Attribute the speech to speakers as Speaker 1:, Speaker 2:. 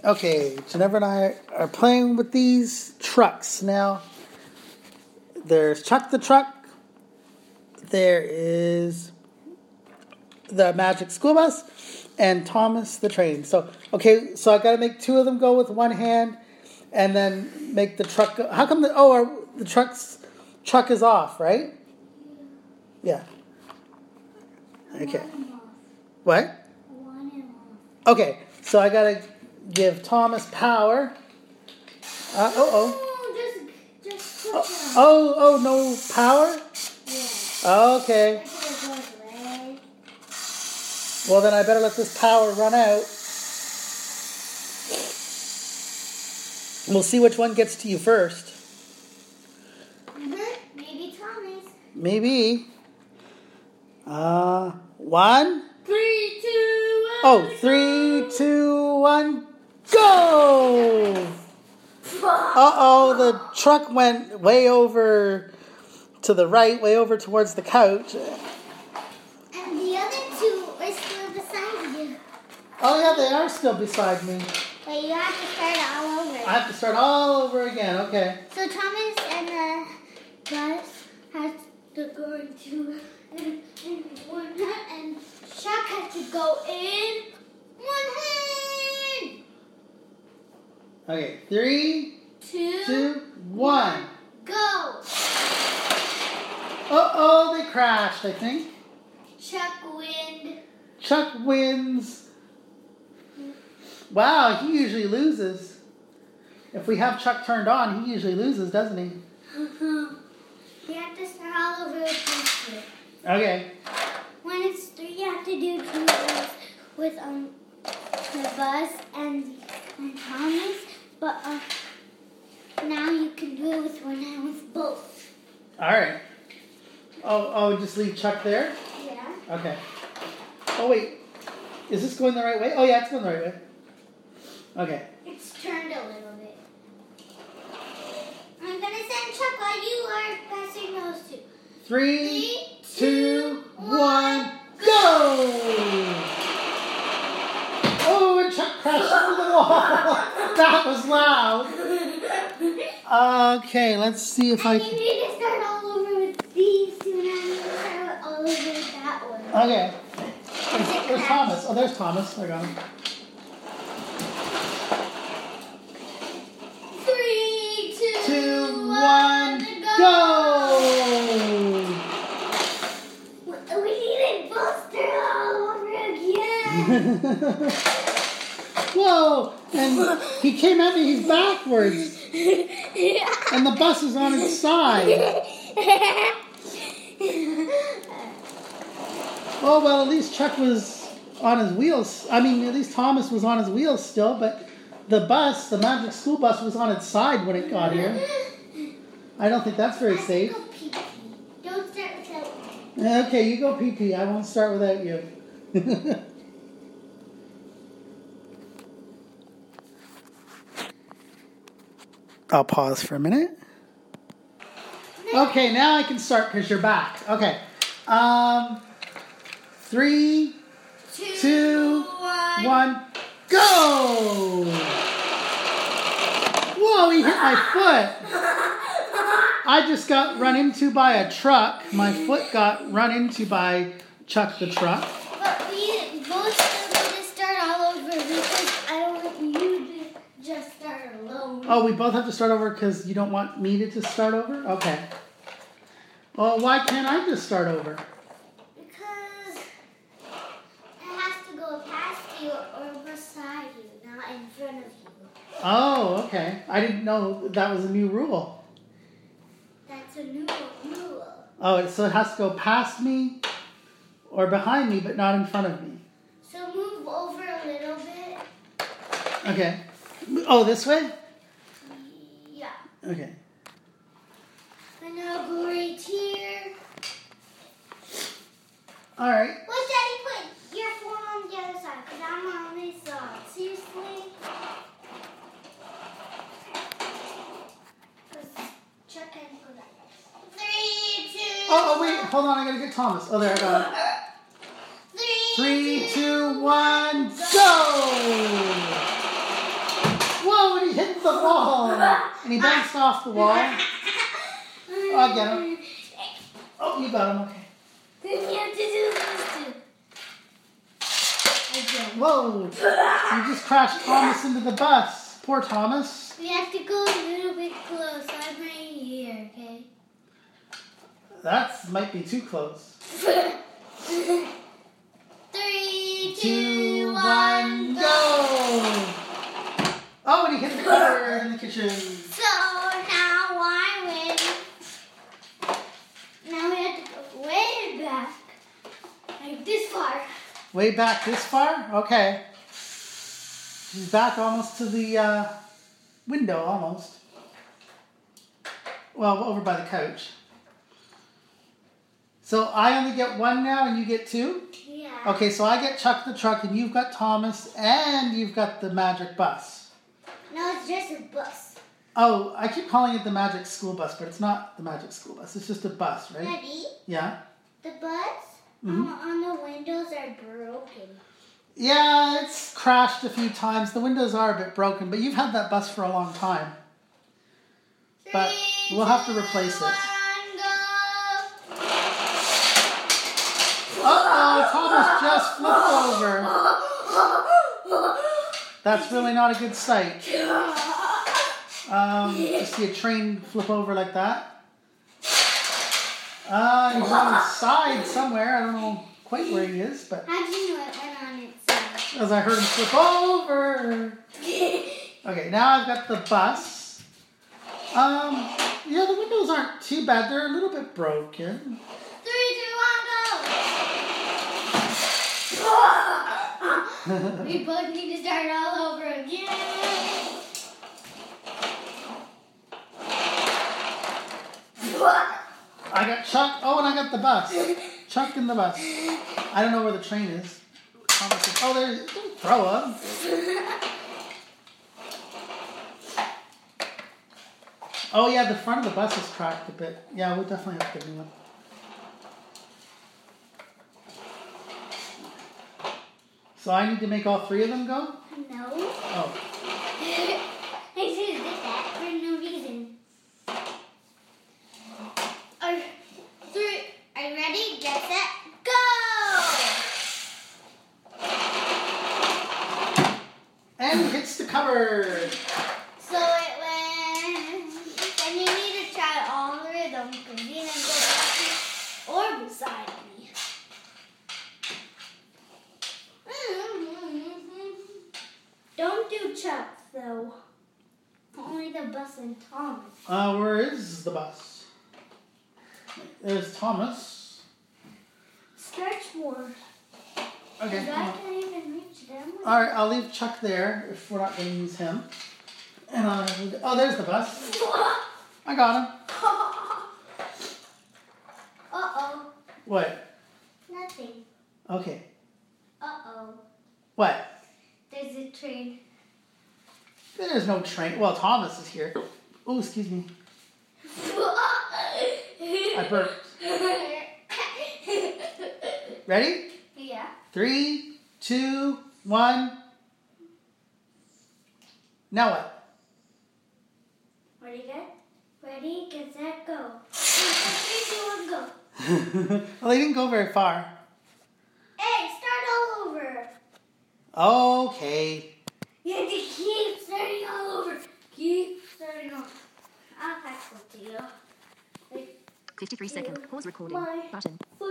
Speaker 1: Okay, Ginevra and I are playing with these trucks. Now, there's Chuck the Truck. There is the Magic School Bus and Thomas the Train. So I got to make two of them go with one hand and then make the truck go. How come the truck is off, right? Yeah. Okay. What? Okay, so I got to give Thomas power. No power? Yeah. Okay. Well, then I better let this power run out. We'll see which one gets to you first.
Speaker 2: Maybe Thomas.
Speaker 1: Maybe. 1.
Speaker 2: 3, 2, 1.
Speaker 1: Oh, 3, 2, 1, go! The truck went way over to the right, way over towards the couch.
Speaker 2: And the other two are still beside you.
Speaker 1: Oh, yeah, they are still beside me.
Speaker 2: But you have to start all over.
Speaker 1: I have to start all over again, okay.
Speaker 2: So Thomas and the bus has to go into one hand, and Chuck has to go in one hand.
Speaker 1: Okay, 3, 2, 1.
Speaker 2: Go.
Speaker 1: They crashed, I think. Chuck wins. Wow, he usually loses. If we have Chuck turned on, he usually loses, doesn't he?
Speaker 2: You have to start all over with 2.
Speaker 1: Okay.
Speaker 2: When it's 3, you have to do 2 with the bus and Thomas. But now you can do it with one hand with both.
Speaker 1: All right. Just leave Chuck there?
Speaker 2: Yeah.
Speaker 1: Okay. Oh, wait. Is this going the right way? Oh, yeah, it's going the right way. Okay.
Speaker 2: It's turned a little bit. I'm going to send Chuck while you are passing those 2.
Speaker 1: 3, 2, 1, go! Oh, and Chuck crashed into the wall. That was loud. Okay, let's see if I can...
Speaker 2: You need to start all over with these 2, and then you start all over with that one.
Speaker 1: Okay. Where's Thomas? Oh, there's Thomas. I got him.
Speaker 2: 3,
Speaker 1: 2, 1, go!
Speaker 2: We need to Buster all over again.
Speaker 1: Whoa! And he came at me, he's backwards. And the bus is on its side. Oh, well, at least Chuck was on his wheels. I mean, at least Thomas was on his wheels still, but the bus, the Magic School Bus, was on its side when it got here. I don't think that's very safe.
Speaker 2: Go pee-pee. Don't start without me.
Speaker 1: Okay, you go pee-pee. I won't start without you. I'll pause for a minute. Okay, now I can start because you're back. Okay. 3, 2, 1, go! Whoa, he hit my foot. I just got run into by a truck. My foot got run into by Chuck the Truck.
Speaker 2: But we both still need to start all over because I don't want you to just start alone.
Speaker 1: Oh, we both have to start over because you don't want me to just start over? Okay. Well, why can't I just start over?
Speaker 2: Because it has to go past you or beside you, not in front of you.
Speaker 1: Oh, okay. I didn't know that was a new rule.
Speaker 2: That's a new rule.
Speaker 1: Oh, so it has to go past me or behind me, but not in front of me.
Speaker 2: So move over a little bit.
Speaker 1: Okay. Oh, this way?
Speaker 2: Yeah.
Speaker 1: Okay.
Speaker 2: And now go right here.
Speaker 1: All right.
Speaker 2: Well, Daddy, put your phone on the other side because I'm on this side. Seriously? Because Chuck can put that. 3, 2.
Speaker 1: Oh, wait. Hold on. I got to get Thomas. Oh, there. I got it. 3, 2, 1, go! the wall. And he bounced off the wall. Oh, I get him. Oh, you got him, okay.
Speaker 2: Then you have to do this too. Again.
Speaker 1: Whoa. You just crashed Thomas into the bus. Poor Thomas.
Speaker 2: We have to go a little bit close. I'm right here, okay?
Speaker 1: That might be too close.
Speaker 2: 3, 2, 1,
Speaker 1: go! Oh, and he hit the cover in the kitchen.
Speaker 2: So now I win. Now we have to go way back. Like this far.
Speaker 1: Way back this far? Okay. She's back almost to the window, almost. Well, over by the couch. So I only get one now and you get two?
Speaker 2: Yeah.
Speaker 1: Okay, so I get Chuck the Truck and you've got Thomas and you've got the Magic Bus.
Speaker 2: No, it's just a bus.
Speaker 1: Oh, I keep calling it the Magic School Bus, but it's not the Magic School Bus. It's just a bus, right?
Speaker 2: Daddy,
Speaker 1: Yeah?
Speaker 2: the bus on the windows are broken.
Speaker 1: Yeah, it's crashed a few times. The windows are a bit broken, but you've had that bus for a long time. But we'll have to replace it. Uh-oh, Thomas just flipped over. That's really not a good sight. To see a train flip over like that. He's on his side somewhere. I don't know quite where he is, but...
Speaker 2: How do you know it went on its side?
Speaker 1: As I heard him flip over. Okay, now I've got the bus. Yeah, the windows aren't too bad. They're a little bit broken.
Speaker 2: 3, 2, 1, go! We both need to start all over again.
Speaker 1: I got Chuck. Oh, and I got the bus. Chuck in the bus. I don't know where the train is. Oh, there's... Don't throw him. Oh, yeah, the front of the bus is cracked a bit. Yeah, we'll definitely have to get a new one. So I need to make all three of them go?
Speaker 2: No.
Speaker 1: Oh.
Speaker 2: I just did that for no reason. 3. Are you ready? Get set, go!
Speaker 1: And hits the cupboard.
Speaker 2: So it went. And you need to try all three of them because you didn't go back or beside me. Don't do Chuck though. Only the bus and Thomas.
Speaker 1: Where is the bus? There's Thomas.
Speaker 2: Stretch more.
Speaker 1: Okay.
Speaker 2: I can't even reach them.
Speaker 1: All right, I'll leave Chuck there if we're not going to use him. And oh, there's the bus. I got him.
Speaker 2: Uh-oh.
Speaker 1: What?
Speaker 2: Nothing.
Speaker 1: Okay.
Speaker 2: Uh-oh.
Speaker 1: What?
Speaker 2: There's a train.
Speaker 1: There's no train. Well, Thomas is here. Oh, excuse me. I burped. Ready?
Speaker 2: Yeah.
Speaker 1: 3, 2, 1. Now what?
Speaker 2: Ready, get? Ready, get, set, go. 3, 2, 1, go.
Speaker 1: Well, they didn't go very far.
Speaker 2: Hey, start all over.
Speaker 1: Okay.
Speaker 2: You have to keep starting all over. Keep starting over. I'll catch up to you.
Speaker 3: 53 seconds. Pause recording.
Speaker 2: Bye.
Speaker 3: Button.